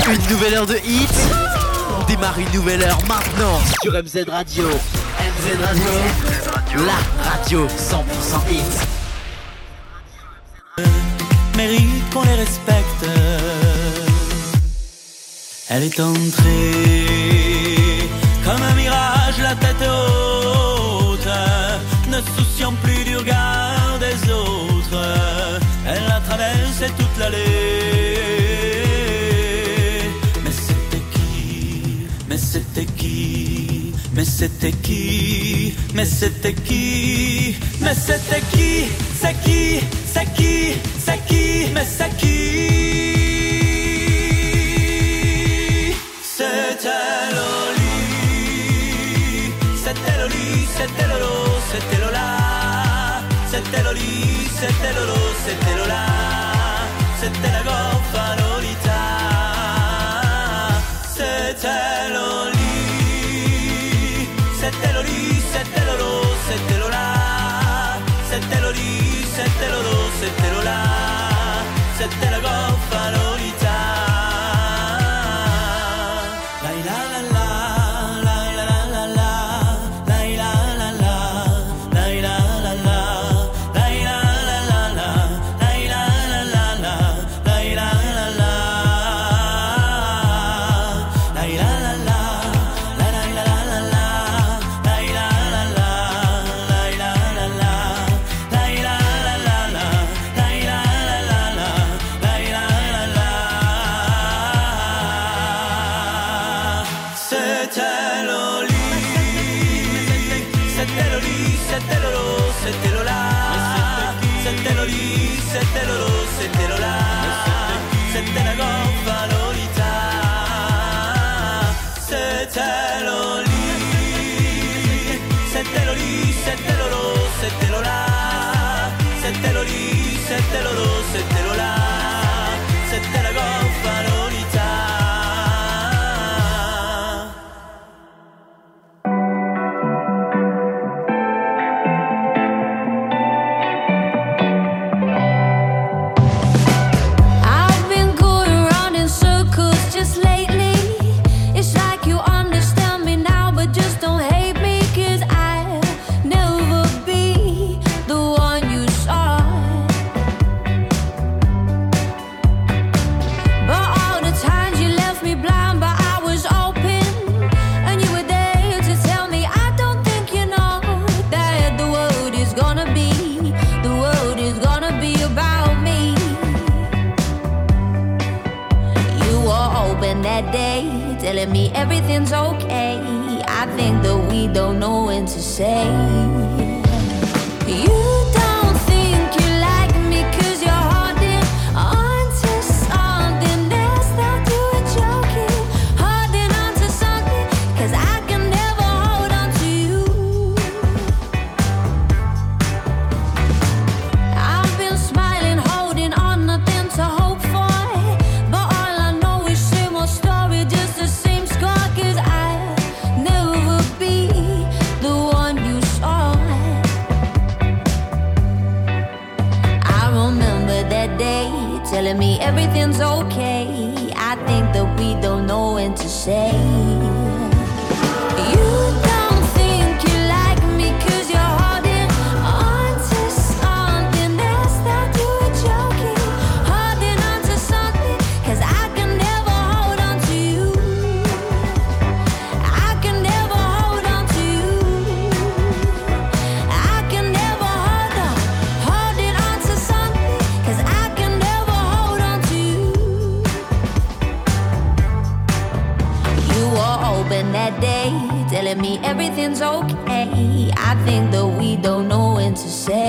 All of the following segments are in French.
Une nouvelle heure de hit. On démarre une nouvelle heure maintenant sur MZ Radio. MZ Radio, la radio 100% hit. Mérite qu'on les respecte. Elle est entrée comme un mirage, la tête haute, ne souciant plus du regard des autres. Elle a traversé toute l'allée. Mais c'était qui? Mais c'était qui? Mais c'était qui? Mais c'était qui? Mais c'était qui? C'est qui? C'est qui? C'est qui? Mais c'est qui? C'était Loli. C'était Loli, c'était Lolo, c'était Lola. C'était Loli, c'était Lolo, c'était Lola. C'était la goffa Lolita. C'était Loli. C'était Loli, c'était Lolo, c'était Lola. C'était Loli, c'était Lolo, c'était Lola. C'était la goffa Lolita. C'était Lolo, c'était Lola, c'était la goffa Lolita. C'était Loli, c'était Loli, c'était Lolo, c'était Lola. C'était Loli, c'était Lolo, c'était Lola, c'était la goffa Lolita. Telling me everything's okay. I think that we don't know when to say. You don't think you like me 'cause you're holding on to something else that you were joking. Holding on to something 'cause I can never hold on to you. I've been smiling, holding on, nothing to hope for. But all I know is same old story, just the same score. 'Cause I'll never be the one you saw. I remember that day, telling me everything's okay. I think that we don't know when to say. You don't think you like me 'cause you're holding on to something else that you were joking. Holding on to something 'cause I can never hold on to you. I can never hold on to you. I can never holding on to something 'cause I can never hold on to you. You were open that day, telling me everything's okay. I think that we don't know when to say.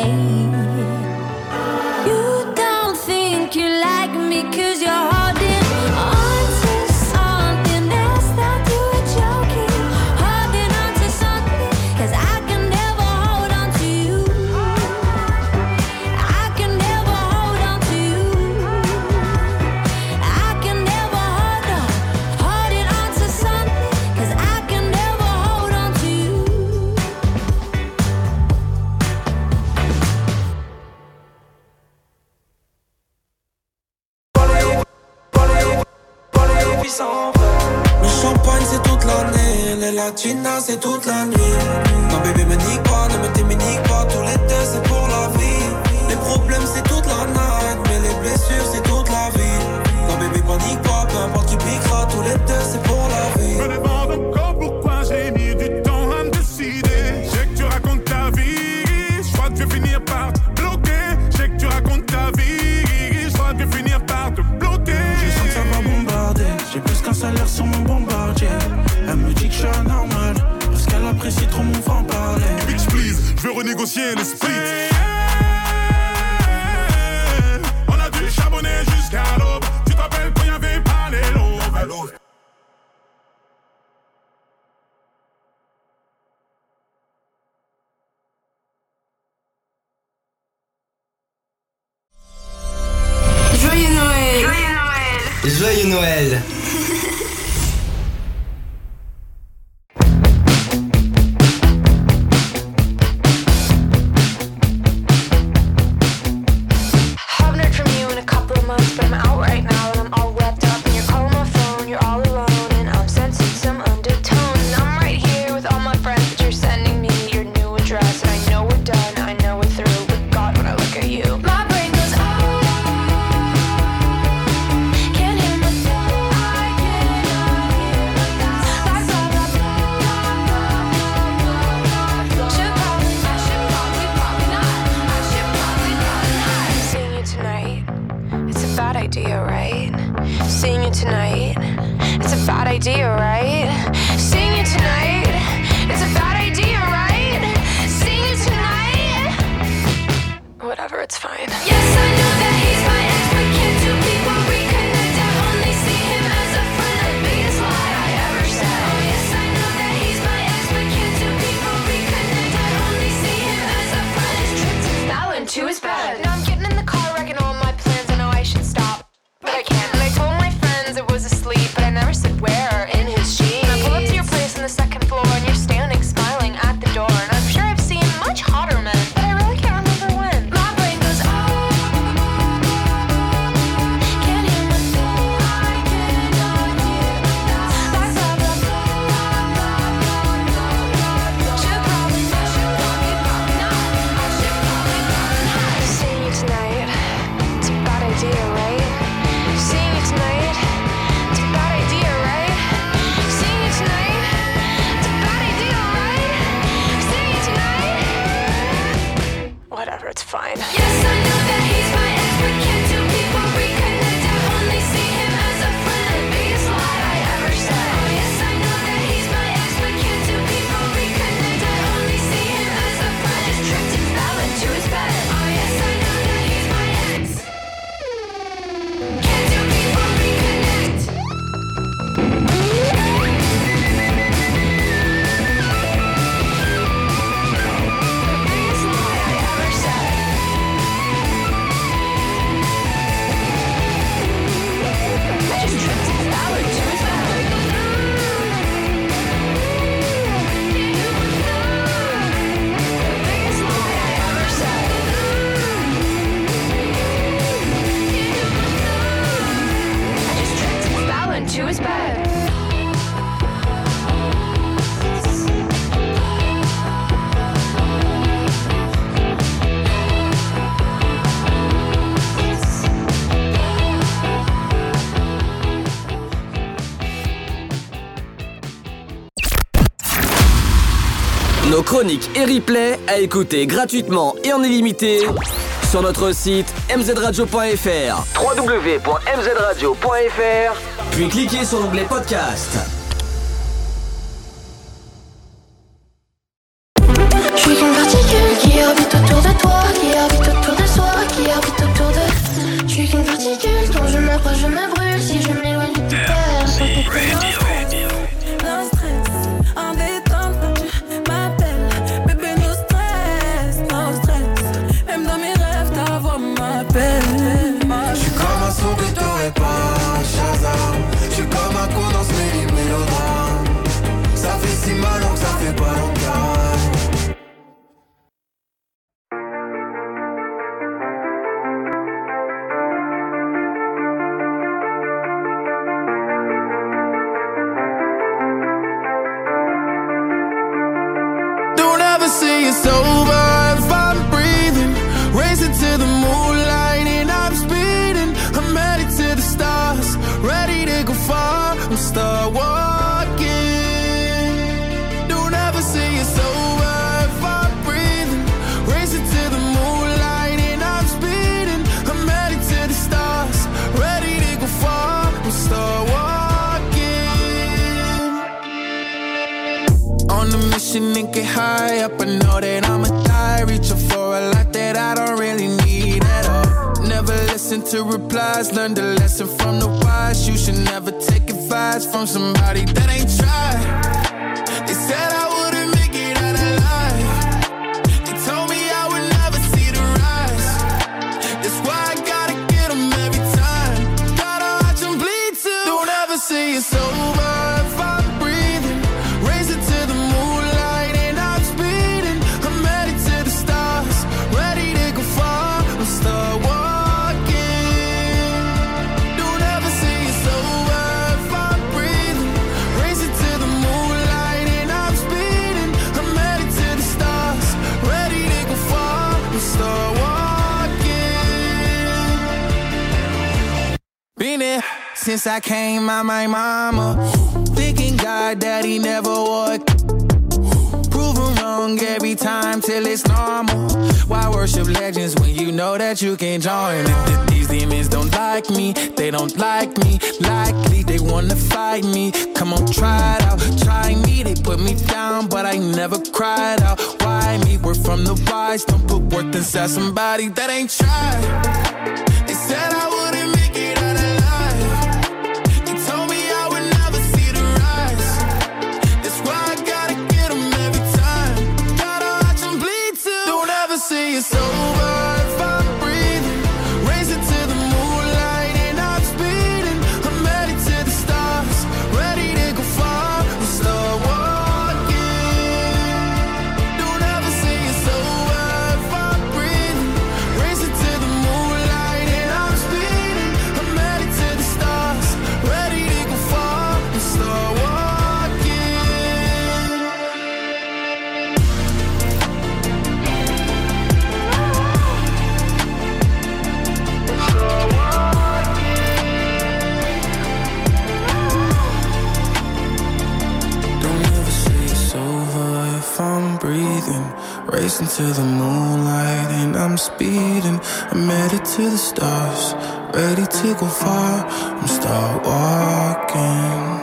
You don't think you like me 'cause you're holding on to something else that you were joking. Holding on to something 'cause I can never hold on to you. I can never hold on to you. I can never holding on to something 'cause I can never hold on to you. puissant. Le champagne c'est toute l'année, les latinas c'est toute la nuit. Non bébé me nique pas, ne me t'éminique pas, tous les deux c'est pour la vie. Les problèmes c'est toute la night, mais les blessures c'est toute la vie. Non bébé panique pas, peu importe qui piquera, tous les deux c'est pour la vie. Je me demande encore pourquoi j'ai mis du temps à me décider. Je sais que tu racontes ta vie, je crois que je vais finir par te bloquer. Je sais que tu racontes ta vie, je crois que je vais finir par te bloquer. Je sens que ça va bombarder, j'ai plus qu'un salaire sur mon bombardier. Elle me dit que je suis anormal, parce qu'elle apprécie trop mon franc-parler. Bitch please, je veux renégocier le split. On a dû charbonner jusqu'à l'aube. Tu te rappelles quand y'avait pas les lots. Joyeux Noël! Joyeux Noël! Haven't heard from you in a couple of months, but I'm out right now and I'm all wrapped up. And you're calling my phone, you're all alone, and I'm sensing some undertones. And I'm right here with all my friends, but you're sending me your new address. And I know we're done, I know we're through, but God, when I look at you, my brain goes, oh. Can't hear myself, I cannot hear myself. Like blah, blah, blah, blah, blah, blah. Should probably not. I should probably not. Seeing you tonight, it's a bad idea, right? Seeing you tonight, it's a bad idea, right? Seeing you tonight, it's a bad idea, right? Seeing you tonight, whatever, it's fine. Yes, I know that he's my ex, but can't two people reconnect? I only see him as a friend, the biggest lie I ever said. Oh yes, I know that he's my ex, but can't two people reconnect? I only see him as a friend. His trip to Fallon to his bed. Now I'm getting in the car, wrecking all my plans. I know I should stop, but I can't. And I told my friends it was asleep, but I never said where. In his sheet. And I pull up to your place on the second floor, and you're standing smiling at the door. And I'm sure I've seen much hotter men, but I really can't remember when. My brain goes, oh. Can't hear myself, I cannot hear myself. Like blah, blah, blah, blah, blah, blah. Should probably not. I should probably not. Seeing you tonight, it's a bad idea, right? Seeing you tonight, it's a bad idea, right? Seeing you tonight, it's a bad idea, right? Seeing you tonight, whatever, it's fine. Yes, I know that he's my ex, but can't two people reconnect? I only see him as a friend, the biggest lie I ever said. Oh yes, I know that he's my ex, but can't two people reconnect? I only see him as a friend. His trip to Fallon to his bed. Oh yes, I know that he's my ex. Can't two people reconnect? Biggest lie I ever said. I just tripped to Fallon to his bed. Biggest lie I ever said. I just tripped to Fallon to his bed. Nos chroniques et replays à écouter gratuitement et en illimité sur notre site mzradio.fr. www.mzradio.fr. Puis cliquez sur l'onglet podcast. Je suis qu'une particule qui orbite autour de toi, qui orbite autour de soi, qui orbite autour de. Je suis qu'une particule dont je m'approche, je me brûle si je m'éloigne de terre. No stress, en détente quand tu m'appelles. Bébé, no stress, no stress. Même dans mes rêves, ta voix m'appelle. Je suis comme un son que t'aurais pas, Shazam. Je suis comme un con dans ce méli-mélo. it's over if I'm breathing. Racing to the moonlight and I'm speeding. I'm headed to the stars, ready to go far. I'm start walking. Don't ever say it's over if I'm breathing. Racing to the moonlight and I'm speeding. I'm headed to the stars, ready to go far. I'm start walking. On a mission and get high up. I know that I'ma die, reaching for a lot that I don't really need at all. Never listen to replies, learn the lesson from the wise. You should never take advice from somebody that ain't tried. They said I wouldn't make it out alive. They told me I would never see the rise. That's why I gotta get them every time. Gotta watch them bleed too. Don't ever say it's over if I'm breathing. Racing to the moonlight and I'm speeding. I'm headed to the stars, ready to go far. I'm start walking. Don't ever say it's over if I'm breathing. Racing to the moonlight and I'm speeding. I'm headed to the stars, ready to go far. I'm start walking. Been there since I came out my mama. Thinking God that he never would. Proven wrong every time till it's normal. Why worship legends when you know that you can't join them? These demons don't like me, they don't like me. Likely they wanna fight me. Come on, try it out, try me. They put me down, but I never cried out. Why me? We're from the wise. Don't put worth inside somebody that ain't tried. They said I wouldn't make it out alive. They told me I would never see the rise. That's why I gotta get them every time. Gotta watch them bleed too. Don't ever say it's over if I'm breathing. Racing to the moonlight and I'm speeding. I'm headed to the stars, ready to go far. I'm start walking. Don't ever say it's over if I'm breathing. Racing to the moonlight and I'm speeding. I'm headed to the stars, ready to go far. I'm start walking. Don't ever say it's over if I'm breathing. Racing to the moonlight and I'm speeding. I'm headed to the stars, ready to go far. I'm start walking.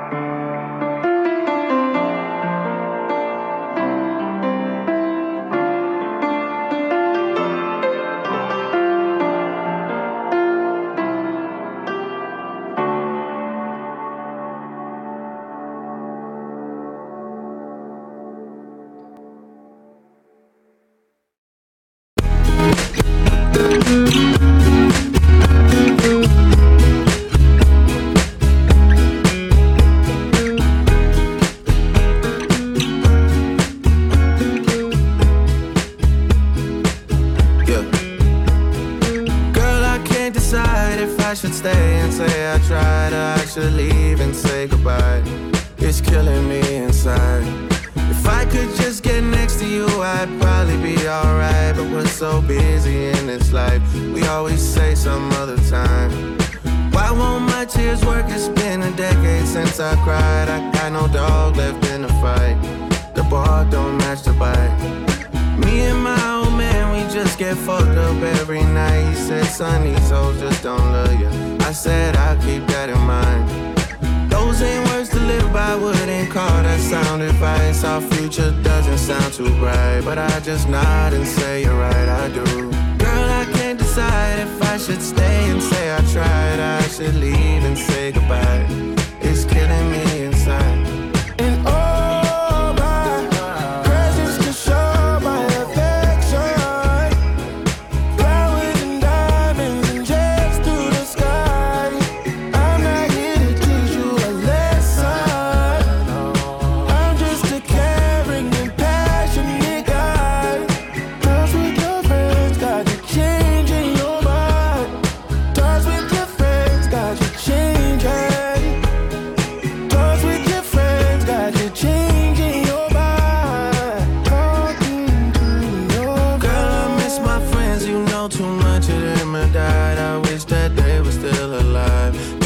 Yeah. Girl, I can't decide if I should stay and say I tried, or I should leave and say goodbye. It's killing me inside. If I could just get next to you, I'd probably be alright. But we're so busy in this life, we always say some other time. Why won't my tears work? It's been a decade since I cried. I got no dog left in the fight. The bar don't match the bite. Me and my old man, we just get fucked up every night. He said, son, these hoes just don't love you. I said, I'll keep that in mind. Those ain't words to live by, wouldn't call that sound advice. Our future doesn't sound too bright, but I just nod and say you're right, I do. Girl, I can't decide if I should stay and say I tried, or I should leave and say goodbye. It's killing me inside. And all my presents to show my affection. Flowers and diamonds and jets through the sky. I'm not here to teach you a lesson. I'm just a caring and passionate guy. Touch with your friends, got you changing your mind. Touch with your friends, got you changing.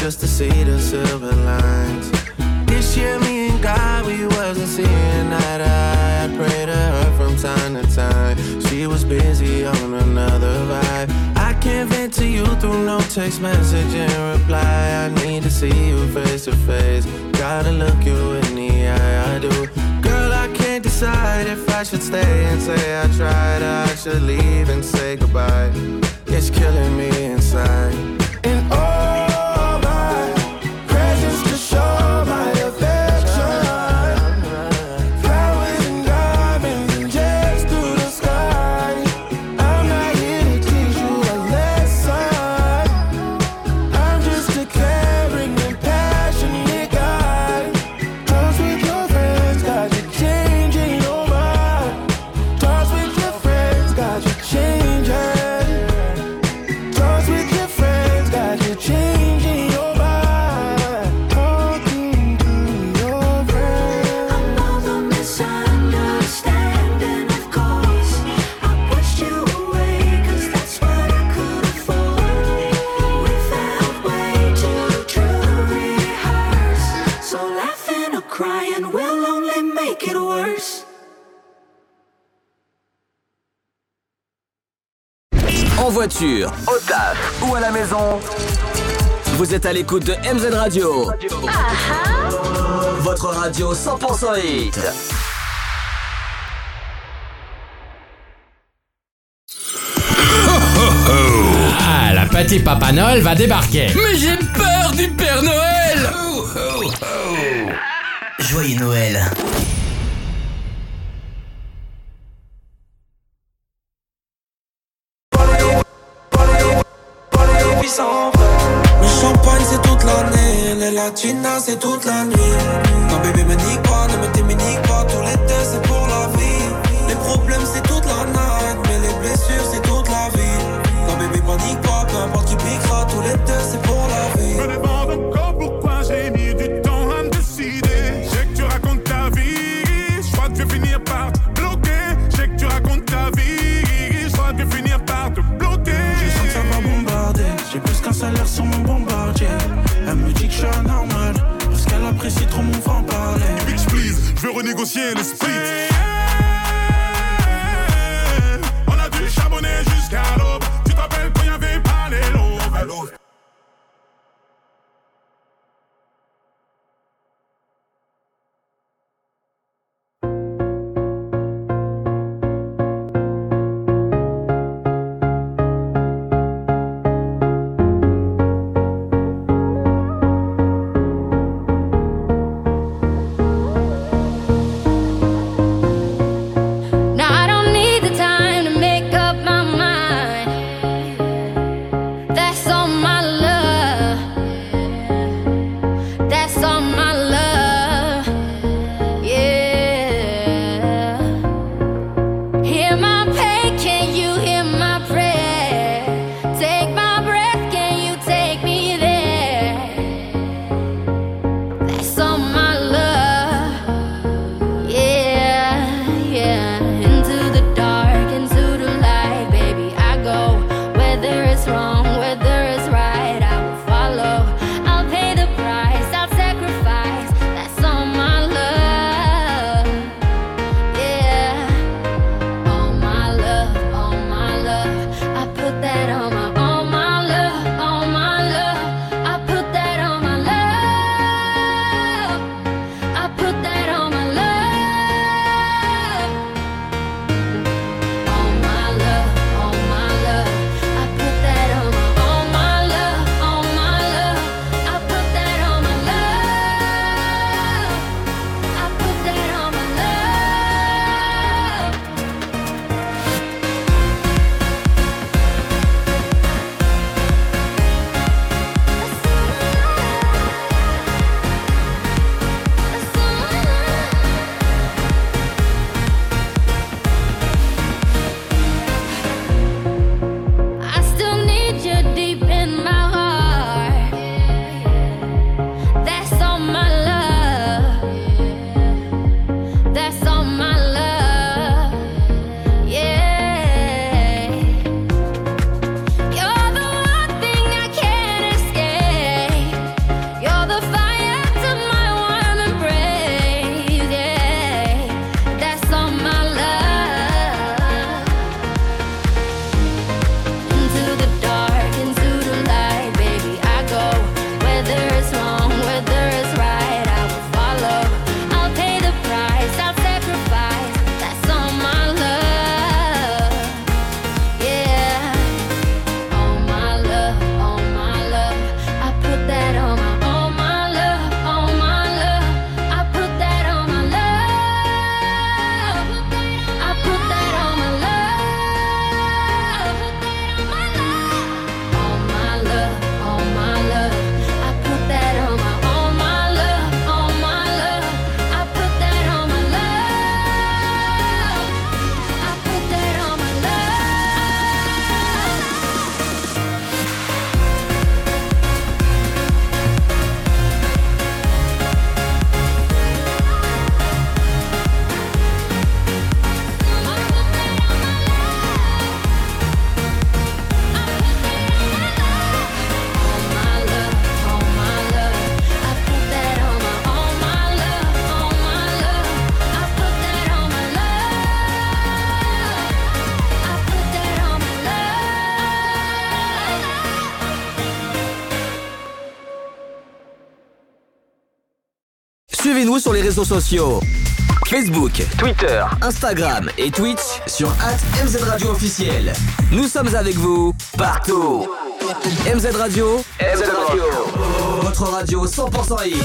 just to see the silver lines. This year me and God, we wasn't seeing eye to eye. I prayed to her from time to time. She was busy on another vibe. I can't vent to you through no text message and reply. I need to see you face to face. Gotta look you in the eye, I do. Girl, I can't decide if I should stay and say I tried, or I should leave and say goodbye. It's killing me inside. And all my presents to show my affection. Flowers and diamonds and jets through the sky. I'm not here to teach you a lesson. I'm just a caring and passionate guy. Talks with your friends, got you changing your mind. Talks with your friends, got you changing. Talks with your friends, got you changing your mind. Talking to your friends. I know the misunderstanding, of course. I pushed you away, 'cause that's what I could afford. We felt way too true to rehearse. So laughing or crying will only make it worse. En voiture, au taf ou à la maison, vous êtes à l'écoute de MZ Radio. Votre radio 100% hit. Ah, la petite Papa Noël va débarquer. Mais j'ai peur du Père Noël. Joyeux Noël. Le champagne c'est toute l'année, les latinas c'est toute la nuit. Non bébé me nique pas, ne me t'éminique pas, tous les deux c'est pour la vie. Les problèmes c'est toute la night, mais les blessures c'est toute la vie. Non bébé panique pas, peu importe qui piquera, tous les deux c'est pour la vie. Je me demande encore pourquoi j'ai mis du temps à me décider. Je sais que tu racontes ta vie, je crois que je vais finir par te bloquer. Je sais que tu racontes ta vie, je crois que je vais finir par te bloquer. Je sens que ça va bombarder. J'ai plus qu'un salaire sur mon bombardier. Elle me dit que je suis anormal parce qu'elle apprécie trop mon franc-parler. Bitch please, je veux renégocier le split. On a dû charbonner jusqu'à l'aube. Tu te rappelles quand y'avait pas les lots. Now I don't need the time to make up my mind. Suivez-nous sur les réseaux sociaux. Facebook, Twitter, Instagram et Twitch sur @MZ Radio officiel. Nous sommes avec vous partout. MZ Radio, votre radio 100% hit.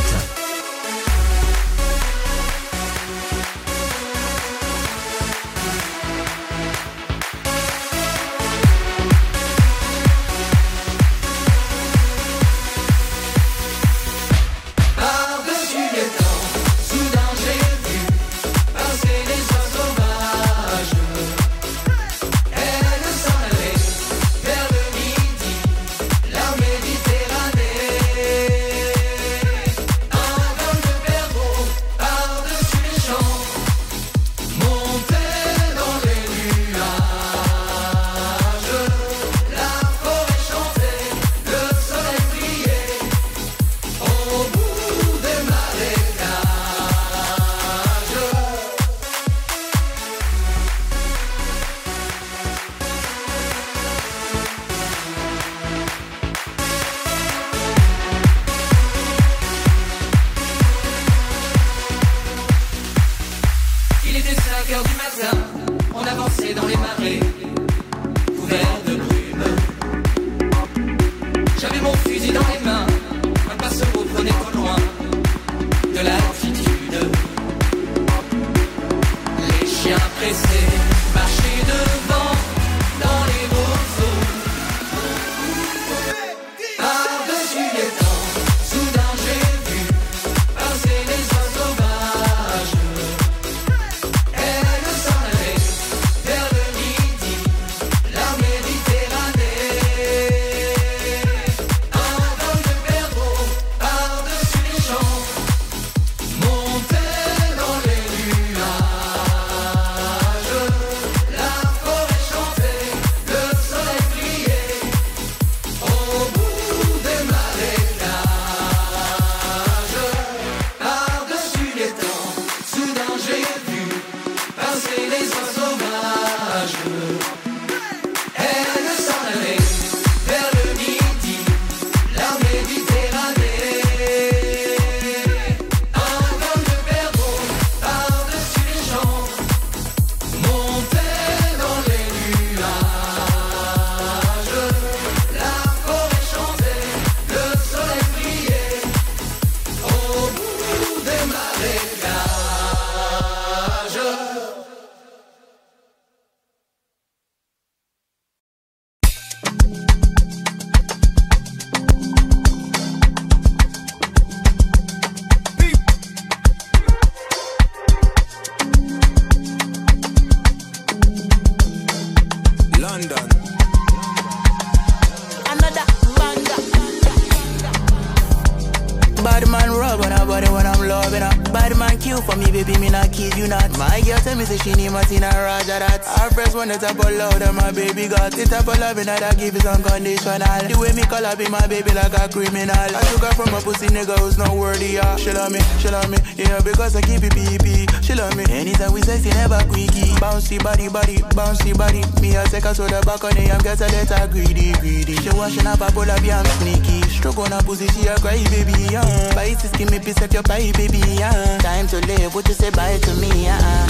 Type of love that my baby got. The type of loving that I give is unconditional. The way me call her be my baby like a criminal. I took her from a pussy nigga who's not worthy. She love me, yeah, because I keep it PP. She love me, anytime we sexy, never quickie. Bouncy body, bouncy body. Me I take her to the back on the I'm get a letter greedy. She washing up a pull up, yeah, I'm sneaky. Stroke on her pussy, she a cry baby, Bite to skin me, piece of your pie, baby, Time to live, what you say bye to me,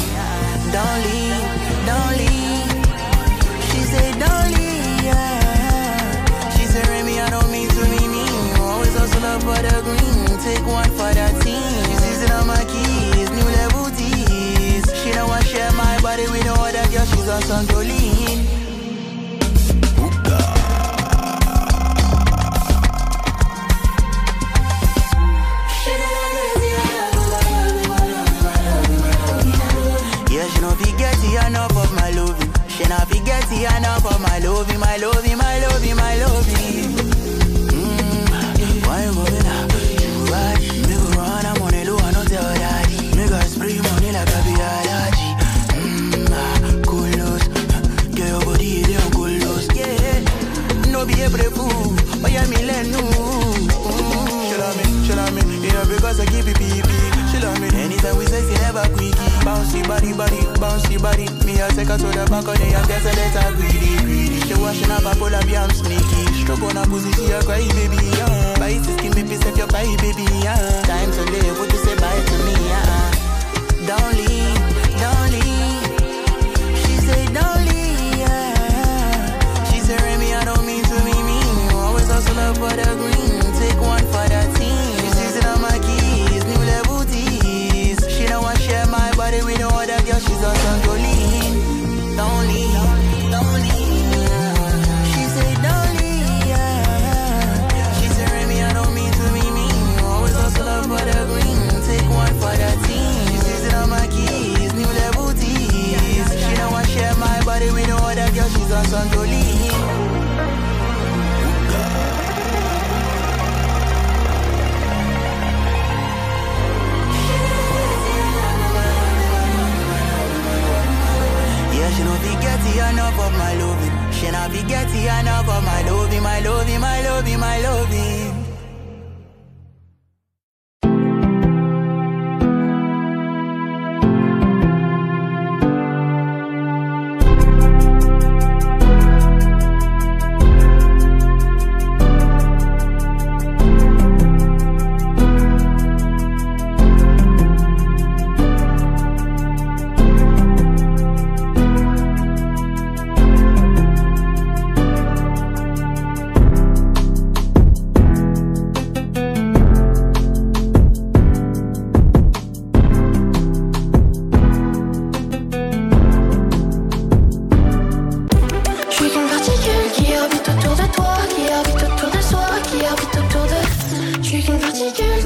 Don't leave. She said, don't leave, She said, Remy, I don't mean to be mean. Always hustle up for the green. Take one for the team. She sees it on my keys, new level tees. She don't want to share my body with no other girl. She's on some Jolene. Yeah, she don't forget enough of my loving. She not forget enough of my loving, my loving, my loving, my loving. Why you going up? You right? Me go run, I'm on the low, I don't tell daddy. Me got spray money like a biology. Cool. Get your body, they on cool. Yeah, no be able to fool. But yeah, me let no. She love me, yeah, because I keep it PP. She love me, anytime we say she never quickie. Bouncy body. Me I take her to the back of the and get a letter greedy. She washing up a pull up, yeah, I'm sneaky. Stroke on her pussy, she a cry baby, Bite to skin me, piece of your pie baby, Time to live, what you say bye to me,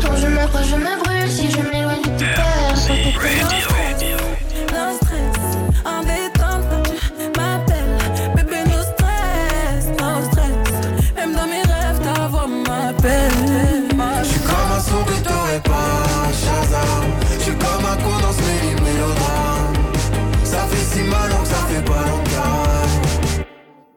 Quand je m'approche, je me brûle. Si je m'éloigne, tu perds. Sans tes promesses. No stress, en détente quand tu m'appelles. Bébé, no stress. Même dans mes rêves, ta voix m'appelle. J'suis comme un son que t'aurais pas, Shazam. J'suis comme un con dans ce mélodrame. Ça fait si mal donc ça fait pas longtemps.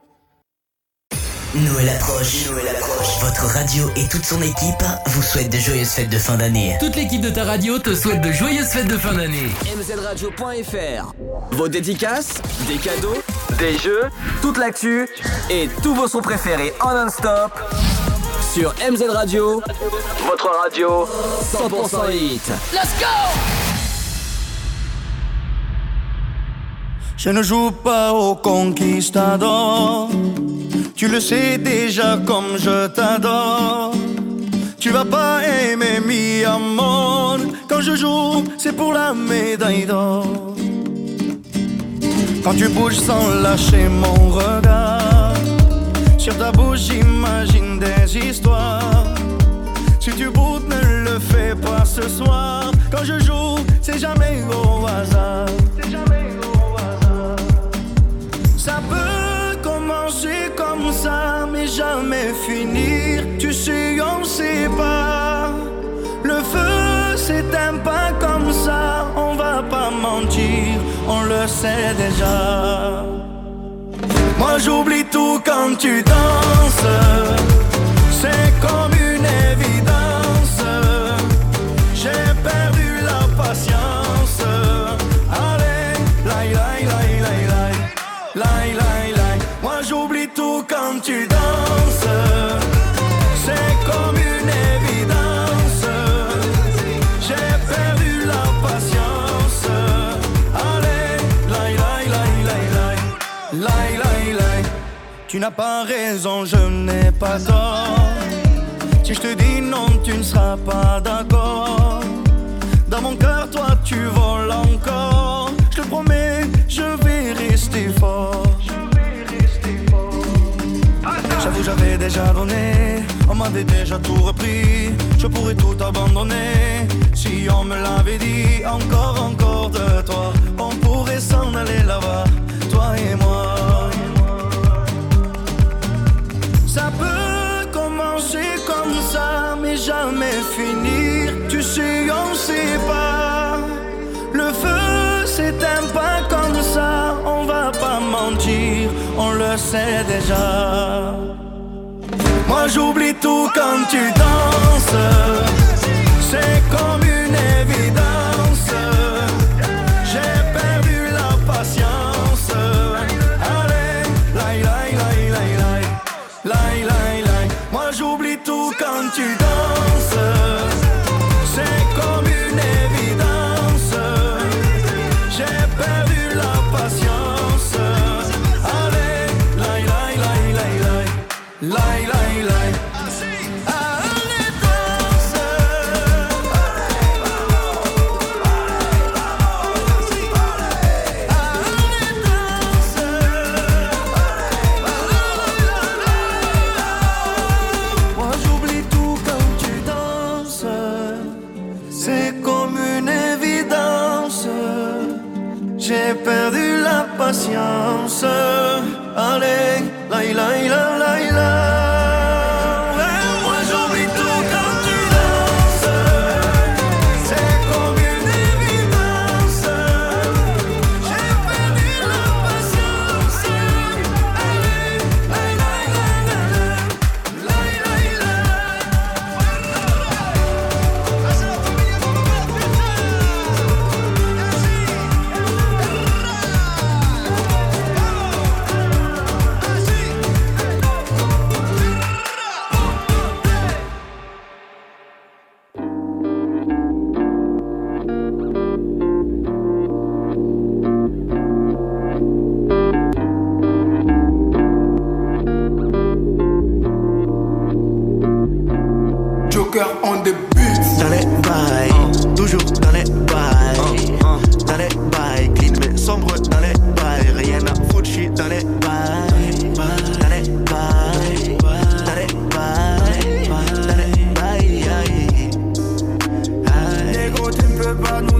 Noël approche. Votre radio et toute son équipe vous souhaitent de joyeuses fêtes de fin d'année. Toute l'équipe de ta radio te souhaite de joyeuses fêtes de fin d'année. mzradio.fr. Vos dédicaces, des cadeaux, des jeux, toute l'actu et tous vos sons préférés en non-stop sur MZ Radio, votre radio 100% hit. Let's go! Je ne joue pas au conquistador. Tu le sais déjà comme je t'adore. Tu vas pas aimer mi amor. Quand je joue, c'est pour la médaille d'or. Quand tu bouges sans lâcher mon regard, sur ta bouche j'imagine des histoires. Si tu boudes, ne le fais pas ce soir. Quand je joue, c'est jamais au hasard. Ça peut commencer comme ça, mais jamais finir. Tu sais, on sait pas. Le feu s'éteint pas comme ça. On va pas mentir, on le sait déjà. Moi j'oublie tout quand tu danses. C'est comme une évidence. J'ai perdu la patience. Allez, laï, laï, laï, laï, laï. Laï, laï, laï. Moi j'oublie tout quand tu danses. C'est comme une évidence. J'ai perdu la patience. Allez, laï, laï, laï, laï, laï. Laï, laï, laï. Tu n'as pas raison, je n'ai pas tort. Si je te dis non, tu ne seras pas d'accord. Dans mon cœur, toi tu voles encore. Je te promets, je vais rester fort. J'avoue, j'avais déjà donné. On m'avait déjà tout repris. Je pourrais tout abandonner si on me l'avait dit. Encore de toi. On pourrait s'en aller là-bas, toi et moi. Ça peut commencer comme ça, mais jamais finir. Tu sais, on sait pas. Le feu s'éteint pas comme ça. On va pas mentir, on le sait déjà. Moi j'oublie tout quand tu danses. C'est comme une évidence. J'ai perdu la patience. Allez, laï, laï, laï, laï, laï. Laï, laï, laï. Moi j'oublie tout quand tu danses. C'est comme une évidence. J'ai perdu la patience. Allez, laï, laï, laï, laï, laï. Laï, laï, laï. J'ai perdu la patience. Allez, laï, laï, laï, laï, laï. Moi j'oublie tout quand tu danses. C'est comme une évidence. J'ai perdu la patience. Allez, laï, laï, laï, laï, laï, laï,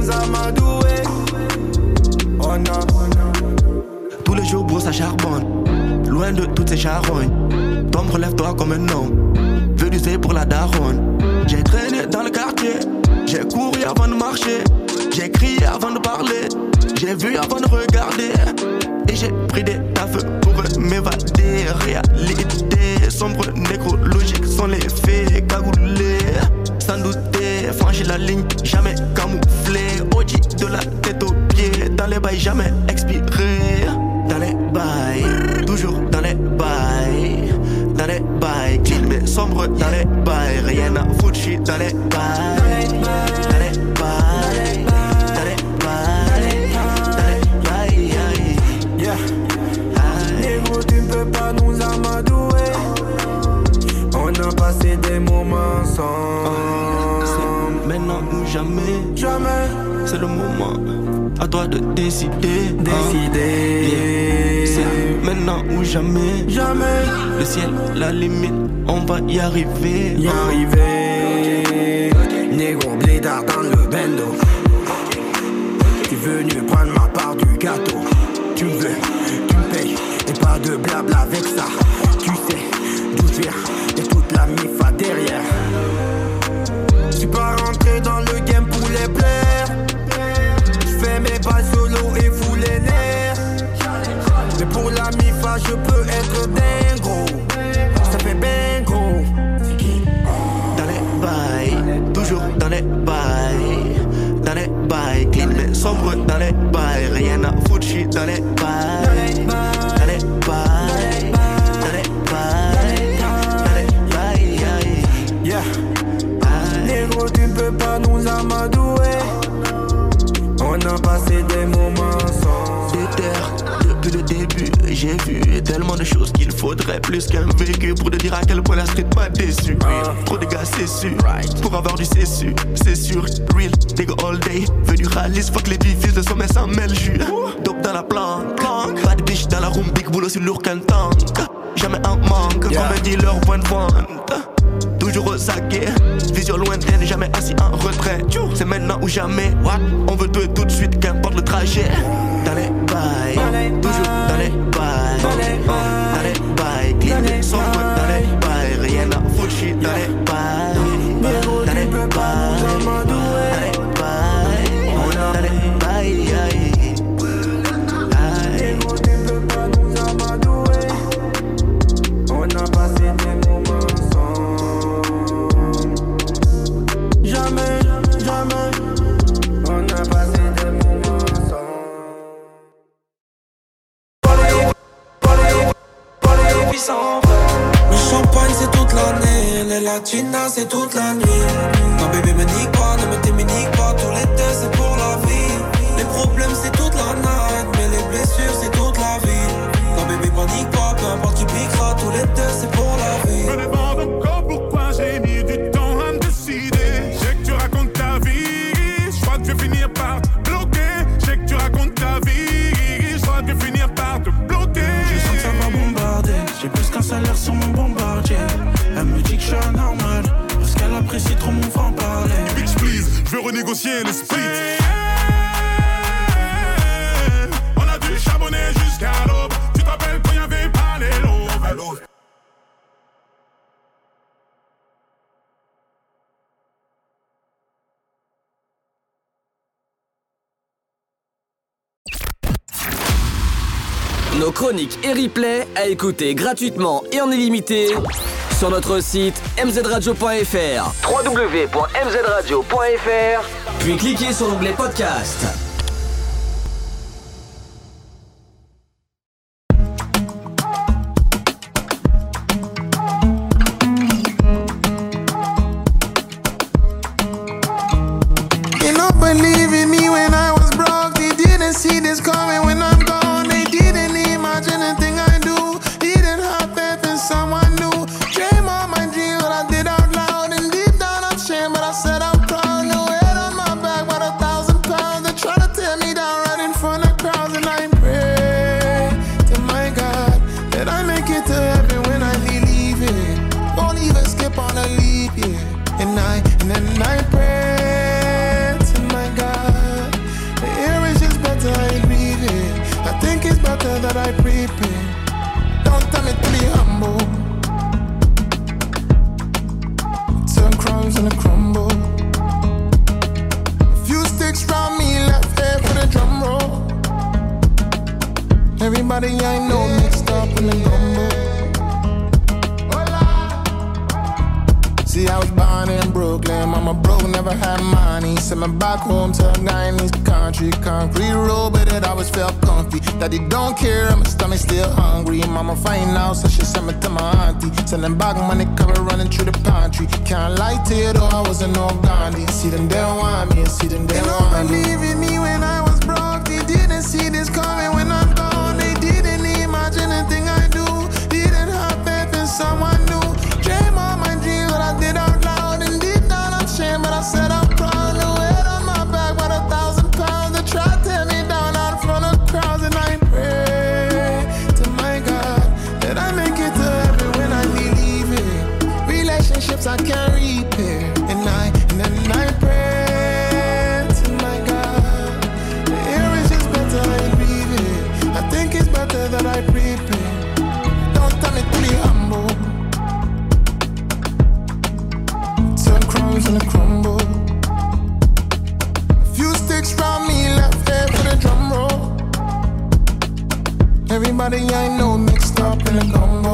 nous amadoués. Oh non. Tous les jours, bro, ça charbonne. Loin de toutes ces charognes. Tom, relève-toi comme un homme. Veux du pour la daronne. J'ai traîné dans le quartier. J'ai couru avant de marcher. J'ai crié avant de parler. J'ai vu avant de regarder. Et j'ai pris des taffes pour m'évader. Réalité sombre, nécrologique sont les faits cagoulés. Sans douter, franchir la ligne, jamais camouflé. Audi de la tête aux pieds. Dans les bails, jamais expiré. Dans les bails, toujours dans les bails. Dans les bails, clean mais sombre dans les bails. Rien à foutre, j'suis dans les bails. Dans les bails, dans les bails, dans les bails. Yeah. Négro, tu ne peux pas nous amadouer. On a passé des moments ensemble. C'est maintenant ou jamais. Jamais. C'est le moment. À toi de décider. Décider. C'est maintenant ou jamais. Jamais. Le ciel, la limite, on va y arriver. Y arriver. Négro, blédard dans le bendo. Tu es venu prendre ma part du gâteau. Tu me veux, tu me payes. Et pas de blabla avec ça. Tu sais d'où je viens. Et toute la mifa derrière. Je suis pas rentré dans le game pour les plaire. Fais mes balles solo et fous les nerfs. Mais pour la mifa je peux être dingo. Ça fait bingo. Dans les bails, toujours dans les bails. Dans les bails, clean mais sombre dans les bails. Rien à foutre, j'suis dans les bails. Dans les bails, dans les bails, dans les bails. Yeah. Négro, tu ne peux pas nous amadouer. On a passé des moments sans terre. Depuis le début, j'ai vu tellement de choses qu'il faudrait plus qu'un vécu pour te dire à quel point la street m'a déçu. Trop de gars, c'est sûr. Pour avoir du cessu, c'est sûr. Real, nigga all day. Venu ralice, fuck les bifis, le sommet sans mêle jus. Dope dans la planque. Pas de bitch dans la room, big boulot sur lourd qu'un tank. Jamais un manque, comme un dealer au point de vente. Toujours au saké, vision lointaine, jamais assis en retrait. C'est maintenant ou jamais. On veut tout de suite, qu'importe le trajet. Dans les bails, toujours dans les bails. Dans les bails, clean, sombre dans les bails. Rien à foutre, j'suis dans les bails. Dans les bails, dans les bails, dans les bails. Négro, tu ne peux pas nous amadouer. On a passé des moments ensemble. Jamais, jamais. On a passé des moments ensemble. Le champagne c'est toute l'année, les latinas c'est toute la nuit. Non bébé me nique pas, ne me t'éminique pas. Tout l'été c'est pour la vie. Les problèmes c'est toute la night, mais les blessures c'est toute la vie. Non bébé panique pas, peu importe qui piquera. Tout l'été c'est pour la vie. Je me demande encore pourquoi j'ai mis du temps à me décider. Je sais que tu racontes ta vie, je crois que je vais finir par te bloquer. Je sais que tu racontes ta vie, je crois que je vais finir par te bloquer. Je sens que ça va bombarder. J'ai plus qu'un salaire sur mon bombardier. Elle me dit que je suis anormal parce qu'elle apprécie trop mon franc-parler. Bitch please, je veux renégocier le split. On a dû charbonner jusqu'à l'aube. Tu te rappelles quand y'avait pas les lobes. Nos chroniques et replays à écouter gratuitement et en illimité sur notre site mzradio.fr. www.mzradio.fr. Puis cliquez sur l'onglet podcast. You don't believe in me when I was broke. They didn't see this coming when I'm gone. They didn't imagine the thing I do. Didn't happen for someone new. Dream on my dream, but I did out loud. And deep down I'm ashamed, but I said I'm proud. No head on my back, but 1,000 pounds. They try to tear me down right in front of crowds. And I pray to my God that I make it to heaven when I leave it. Won't even skip on a leap year. And then I pray to my God I prepare. Don't tell me to be humble. Turn crumbs in a crumble. A few sticks round me, left here for the drum roll. Everybody I know mixed up in the gumbo. See, I was born in Brooklyn, mama broke, never had money. Sent me back home to a guy in this country. Concrete road, but it always felt comfy. Daddy don't care, my stomach still hungry. Mama find out, so she sent me to my auntie. Sending back money, cover running through the pantry. Can't lie to you though, I wasn't no Gandhi. See them, they want me, see them, they want me. They don't believe in me when I was broke. They didn't see this coming when I'm gone. They didn't imagine anything I do. Didn't have faith in someone new. Dream on my dreams, but I did out loud. And deep down I'm ashamed, but I said I'm proud. The weight on my back, about 1,000 pounds. They try to tear me down out in front of crowds. And I pray to my God that I make it to heaven when I believe it. Relationships I can't repair. And then I pray to my God. The air is just better, I breathe it. I think it's better that I prepare. Don't tell me to be humble. Turn crumbs in a crumble. A few sticks round me, left here for the drum roll. Everybody I know mixed up in a combo.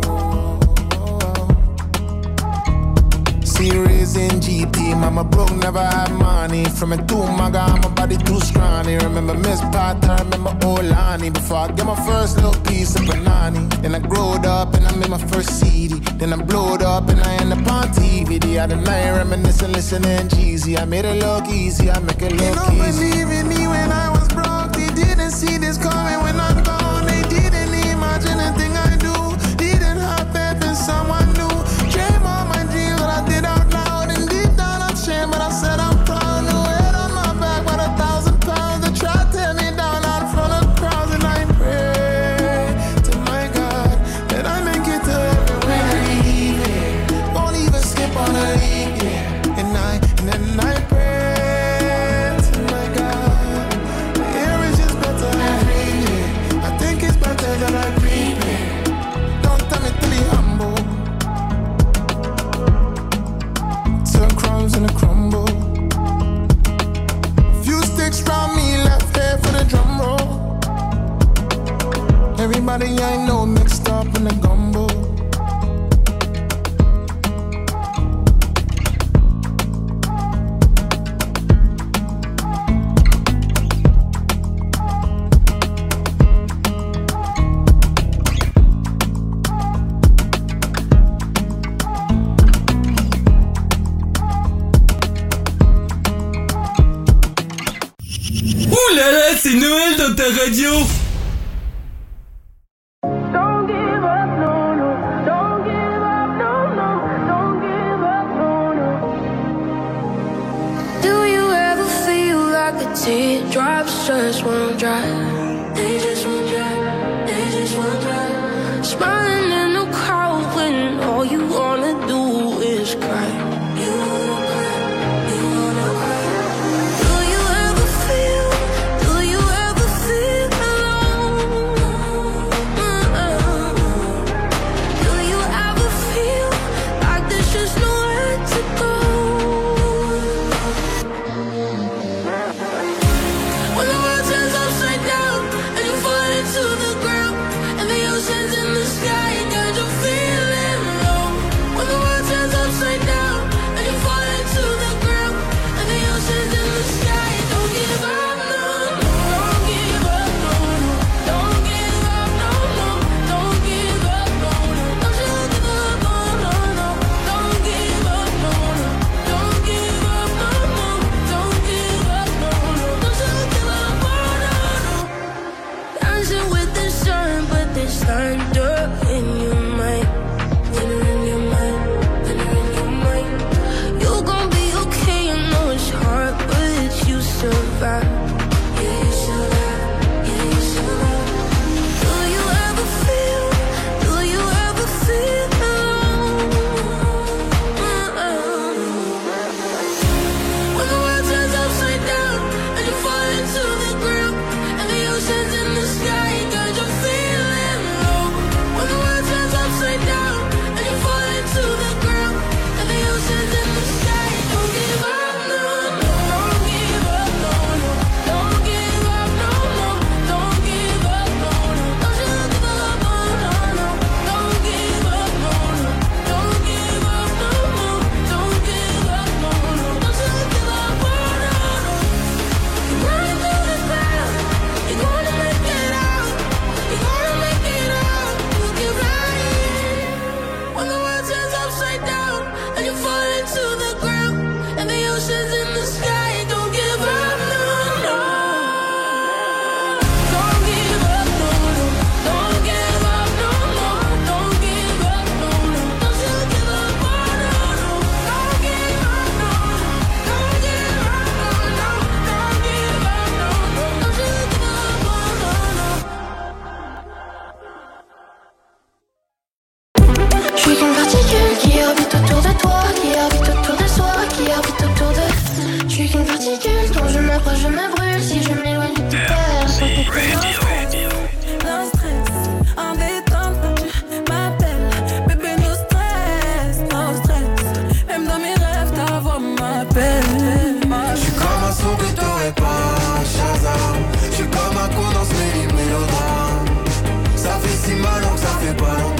See, raising GP, mama broke, never had money. From a two maga, my body too scrawny. Remember Miss Potter, remember Olani. Before I get my first little piece of banana. Then I growed up and I made my first CD. Then I blowed up and I end up on TV. The other night reminiscing, listening Jeezy. I made it look easy, I make it look easy. They don't believe in me when I was broke. They didn't see this coming when I'm gone. They didn't imagine anything I do. Didn't have faith in someone new. Dream on my dreams, but I did out loud. And deep down I'm ashamed, but I said I'm proud. The weight on my back, about 1,000 pounds. They try to tear me down out in front of crowds. And I pray to my God that I make it to heaven when I leave it. Won't even skip on a leave, yeah. And then I pray to my God. The air is just better, I breathe it. I think it's better that I breathe it. Don't tell me to be humble. Turn crumbs in a crumble. Few sticks round me, left here for the drum roll. Everybody I know mixed up in a gumbo. Ouh là là, c'est Noël dans ta radio. Do you ever feel like the teardrops just won't dry? They just won't dry, they just won't dry. Smiling in the crowd when all you wanna do is cry. You wanna cry, you wanna cry. Do you ever feel alone? Do you ever feel like there's just nowhere to go? When the world turns upside down and you fall into the ground and the ocean's in the sky. Ashes in the sky, don't give up, no, no. Don't give up, no, no. Don't give up, no, no. Don't give up, no, no. Don't you give up, oh, no, no. Don't give up, no, no. Don't give up, no, no. Don't give up, no, no. Don't you give up, oh, no, no. Je suis qu'une particule qui orbite autour de toi, qui orbite autour de soi, qui orbite autour de. Je suis qu'une particule dont je m'approche, je me brûle si je m'éloigne de tes pères. No stress, en détente, tu m'appelles. Bébé, no stress, no stress. Même dans mes rêves, ta voix m'appelle. J'suis comme un son que t'aurais pas, Shazam. J'suis comme un con dans ce mélodrame. Ça fait si mal donc ça fait pas longtemps.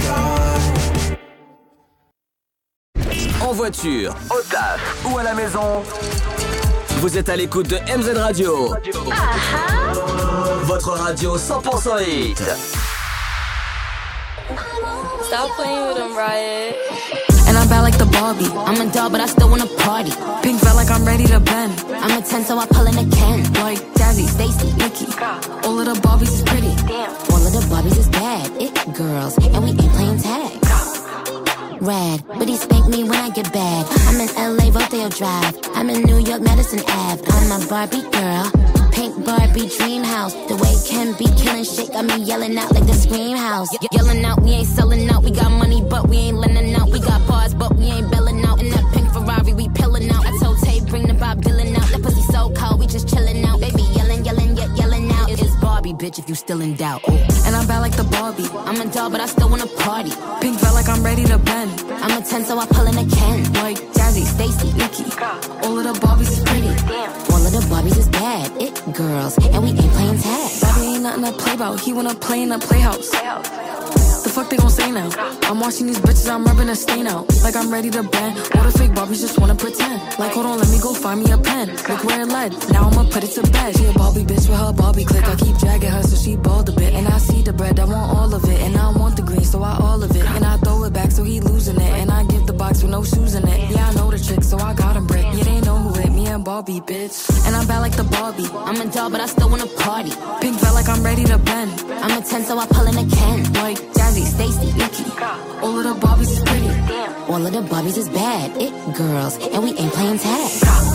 En voiture, au taf ou à la maison, vous êtes à l'écoute de MZ Radio. Votre radio 100% hit. Stop playing with them, Riot. And I'm bad like the Barbie. I'm a doll, but I still wanna party. Pink felt like I'm ready to bend. I'm a 10, so I pull in a Ken. Like Jazzy, Stacy, Nikki. All of the Barbies is pretty. All of the Barbies is bad. It girls, and we ain't playing tag. Rad, but he spank me when I get bad. I'm in LA, Rodeo Drive. I'm in New York, Madison Ave. I'm a Barbie girl. Pink Barbie dream house. The way Ken be killing shit got me yelling out like the Scream House. Yelling out, we ain't selling out. We got money, but we ain't lending out. We got bars, but we ain't belling out. In that pink Ferrari, we pillin' out. I told Tay, bring the Bob Dylan out. That pussy so cold, we just chillin' out. Baby, yelling, yet yelling out. It's Barbie, bitch, if you still in doubt. And I'm bad like the Barbie. I'm a doll, but I still wanna party. Pink felt like I'm ready to bend. I'm a 10, so I pull in a Ken. Like Jazzy, Stacy, Nikki. All of the Barbies is pretty. All of the Barbies is bad. It girls, and we ain't playing tag. Bobby ain't nothing to play about. He wanna play in the playhouse. The fuck they gon' say now? I'm watching these bitches, I'm rubbing a stain out. Like I'm ready to bend. All the fake Barbies just wanna pretend. Like hold on, let me go find me a pen. Look where it led. Now I'ma put it to bed. She a Barbie bitch with her Barbie click. I keep dragging her so she bald a bit. And I see the bread, I want all of it. And I want the green, so I all of it. And I throw it back so he losing it. And I give the box with no shoes in it. Yeah, I know the trick, so I got him brick. Yeah, they know who hit me and Barbie, bitch. And I'm bad like the Barbie. I'm a doll, but I still wanna party. Pink felt like I'm ready to bend. I'm a 10, so I pull in a Ken. Like Jazzy, Stacy, Nikki. All of the Barbies is pretty. All of the Barbies is bad. It girls, and we ain't playing tag.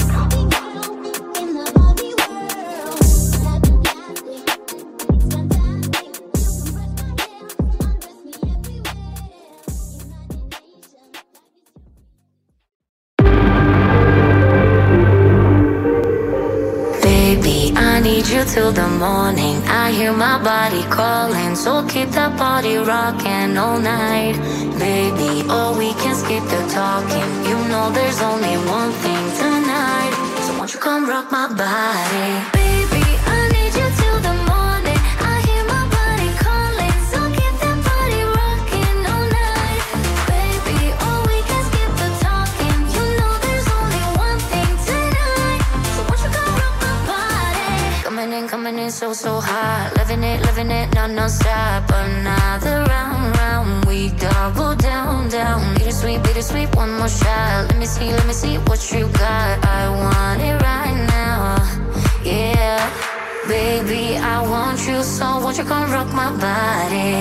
Till the morning, I hear my body calling. So keep that body rocking all night. Baby, oh, we can skip the talking. You know there's only one thing tonight. So won't you come rock my body? Baby, I need you till the morning. I hear my body calling. So keep that body rocking all night. Baby, oh, we can skip the talking. You know there's only one thing tonight. So won't you come rock my body? Coming in so hot. Living it, non-stop. Another round, we double down. Bittersweet, one more shot. Let me see what you got. I want it right now, yeah. Baby, I want you, so won't you come rock my body.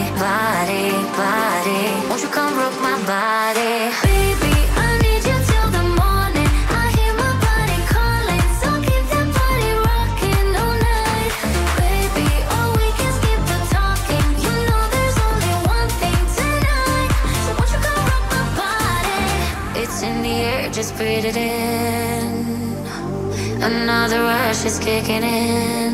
Won't you come rock my body? Baby, I need you till the morning. I hear my body calling, so keep that body rocking all night. Baby, oh, we can skip the talking. You know there's only one thing tonight. So won't you come rock my body? It's in the air, just breathe it in. Another rush is kicking in.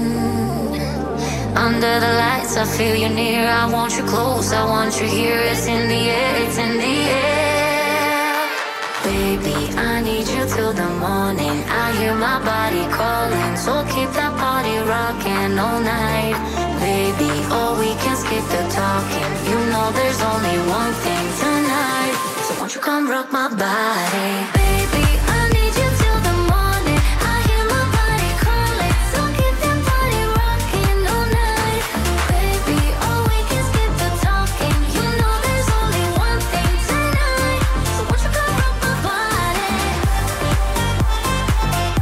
Under the lights, I feel you near. I want you close, I want you here. It's in the air, it's in the air. Baby, I need you till the morning. I hear my body calling, so keep that body rocking all night. Baby, oh, we can skip the talking. You know there's only one thing tonight. So won't you come rock my body? Baby, I need you till the morning. I hear my body calling, so keep that body rocking all night. Baby, oh, we can skip the talking. You know there's only one thing tonight. So won't you come rock my body?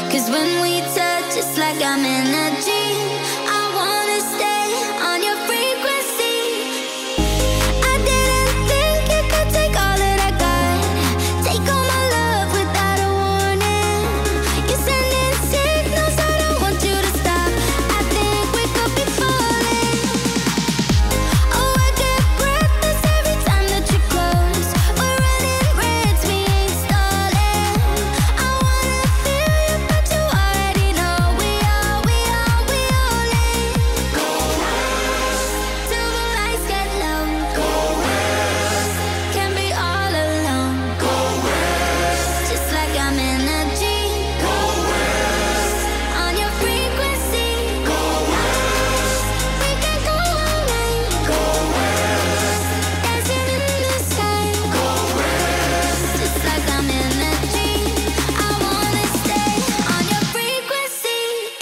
'Cause when we touch, it's like I'm in a dream. I wanna stay on your frequency. I didn't think you could take all that I got. Take all my love without a warning. You're sending signals, I don't want you to stop. I think we could be falling. Oh, I get breathless every time that you close. We're running reds, we ain't stalling. I wanna feel you, but you already know we all in. Go west till the lights get low. Go west, can't be all alone. Go west, just like I'm in a dream. Go west, on your frequency. Go west, we can go all night. Go west, dancing in the sky. Go west, just like I'm in a dream. I wanna stay on your frequency.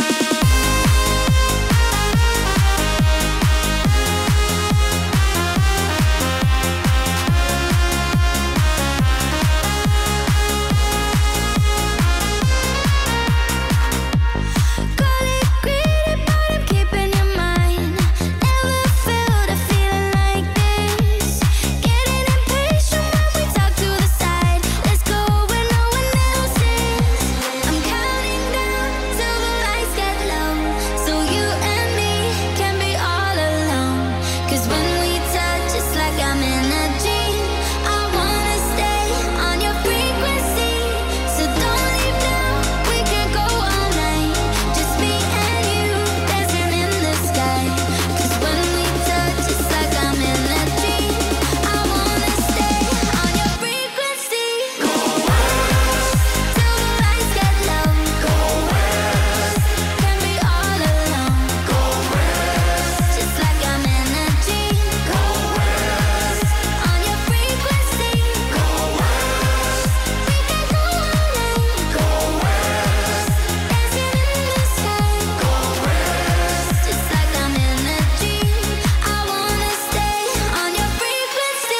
Call it greedy, but I'm keeping your mind. Never felt a feeling like this. Getting impatient when we talk to the side. Let's go where no one else is. I'm counting down till the lights get low, so you and me can be all alone. 'Cause when we touch, it's like I'm in a dream. I wanna stay on your frequency, so don't leave now. We can go all night, just me and you dancing in the sky. 'Cause when we touch, it's like I'm in a dream. I wanna stay on your frequency. Go west till the lights get low. Go west, can be all alone. Go west, just like I'm in a dream. Go west, on your frequency. Go west, we can go all night. Go west, dancing in the sky. Go west, just like I'm in a dream. I wanna stay on your frequency.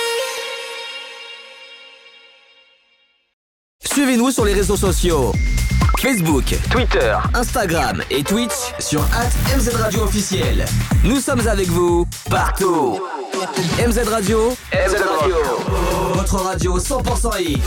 Suivez-nous sur les réseaux sociaux. Facebook, Twitter, Instagram et Twitch sur @MZ Radio officiel. Nous sommes avec vous partout. MZ Radio, votre radio 100% hit.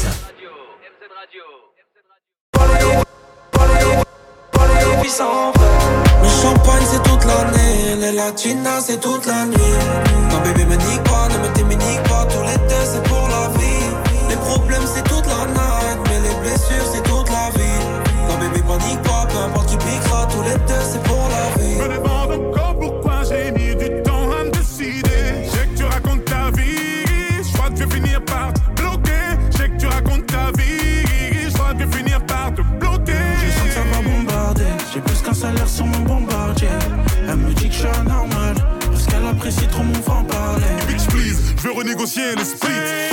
Le champagne c'est toute l'année, les latinas c'est toute la nuit. Non bébé me nique pas, ne me t'éminique pas, tout l'été c'est pour la vie. Les problèmes c'est toute la night, mais les blessures c'est toute la vie. Non bébé panique pas, peu importe qui piquera, tout l'été c'est pour la vie. Me demande encore pourquoi j'ai mis du temps à me décider. Je sais que tu racontes ta vie, je crois que je vais finir par te bloquer. Je sais que tu racontes ta vie, je crois que je vais finir par te bloquer. Je sens que ça va bombarder. J'ai plus qu'un salaire sur mon bombardier. Elle me dit que je suis anormal parce qu'elle apprécie trop mon franc-parler. Bitch please, je veux renégocier le split.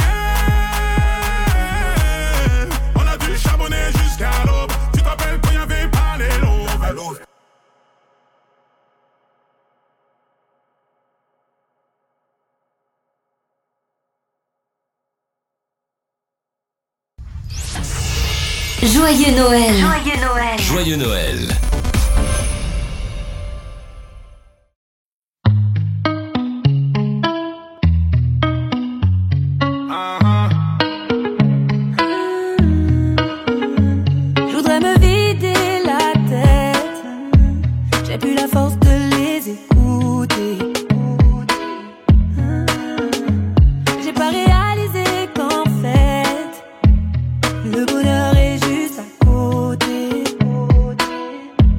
On a dû charbonner jusqu'à l'aube. Tu te rappelles quand y'avait pas les lots. Joyeux Noël. Joyeux Noël. Joyeux Noël. Je voudrais me vider la tête. J'ai plus la force de les écouter. J'ai pas réalisé qu'en fait le bonheur est juste à côté.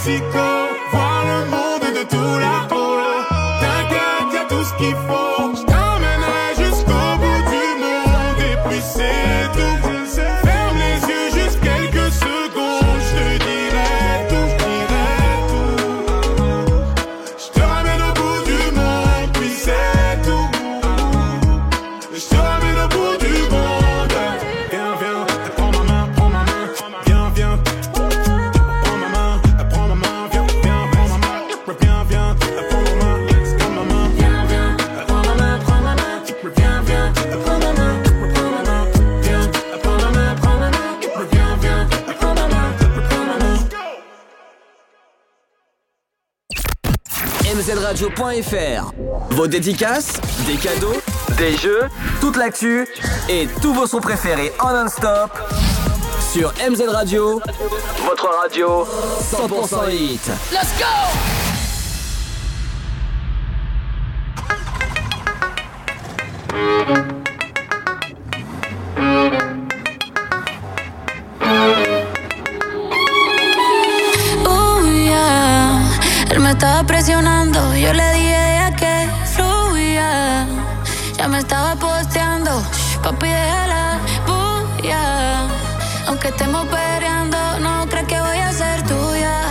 Mexico, voir le monde de tout là-haut. T'inquiète, y'a tout ce qu'il faut. Je t'emmènerai jusqu'au bout du monde. Et puis c'est tout. Ferme les yeux juste quelques secondes. Je te dirai tout, je dirai tout. Je te ramène au bout du monde. Puis c'est tout. Je te ramène au bout du monde. Viens, viens, prends ma main, prends ma main. Viens, viens. Prends ma main, prends ma main. Viens, viens, prends ma main. Viens, viens, prends ma main. Prends ma main. Viens, viens, prends ma main, prends ma main. Viens, viens, prends ma main. Prends ma main. Viens, prends ma main, prends ma main. Viens, viens, prends ma main. Prends ma main. mzradio.fr. Vos dédicaces, des cadeaux, des jeux, toute l'actu et tous vos sons préférés en non-stop sur MZ Radio, votre radio 100% hit. Let's go! Yeah. Él me estaba presionando, yo le dije que fluya. Ya me estaba posteando, papi déjala bulla. Aunque estemos peleando, no crees que voy a ser tuya.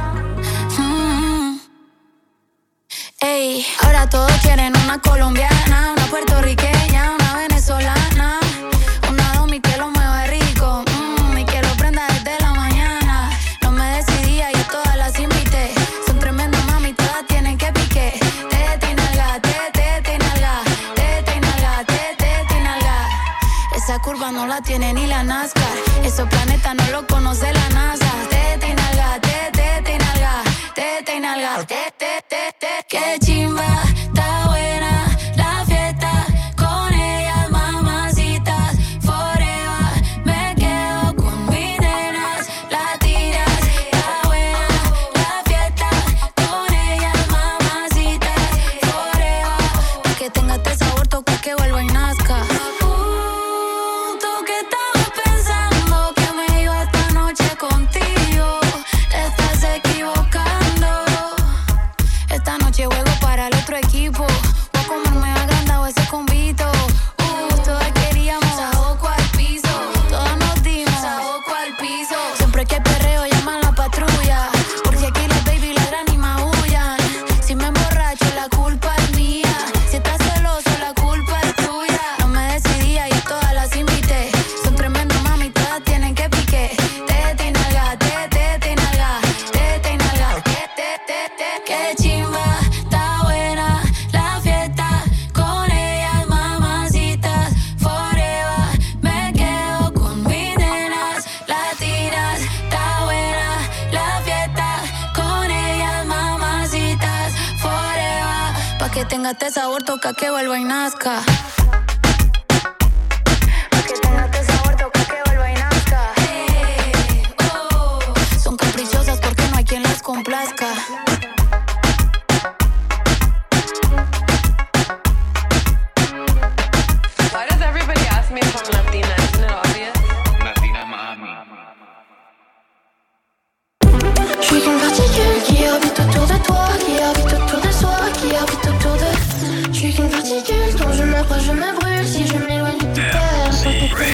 Ey, ahora todos quieren una colombiana, una puertorriqueña, una venezolana, una domi que lo mueva rico, y que lo prenda desde la mañana. No me decidía, yo todas las invité. Son tremendas mami, todas tienen que pique. Tete y nalga, tete y nalga, tete y nalga, tete y nalga. Esa curva no la tiene ni la NASCAR. Esos planetas no lo conoce la NASA. Tete y nalga, tete y nalga, tete y nalga, tete. Qué chimba, está buena la fiesta con ellas, mamacitas, forever. Me quedo con mis nenas, la tiras, está buena la fiesta con ellas, mamacitas, forever. Pa' que tenga este sabor, toca que vuelva y nazca. ¿Tú qué estabas pensando? Que me iba esta noche contigo. Te estás equivocando. Esta noche juego para el otro equipo. Voy a comerme agrandado ese convito. Todas queríamos saboco al piso. Todas nos dimos saboco al piso. Siempre que perreo llaman la patrulla. Porque aquí las baby ladran y maullan. Si me emborracho la culpa es mía. Si estás celoso la culpa es tuya. No me decidía y todas las invité. Son tremendas mami, todas tienen que pique. Tete y nalga, tete y nalga, tete y nalga, tete. Qué chimba, está buena la fiesta con ellas, mamacitas, forever. Me quedo con mis nenas, la tiras, está buena la fiesta con ellas, mamacitas, forever. Pa' que tenga este sabor, toca que vuelva y nazca. Pa' que tenga este sabor, toca que vuelva y nazca. Son caprichosas porque no hay quien las complazca. Why does everybody ask me if I'm Latina? Isn't it obvious? Latina mami. Je suis qu'une particule qui orbite autour de toi, qui orbite autour de soi, qui orbite autour de. Je suis qu'une particule dont je m'approche, je me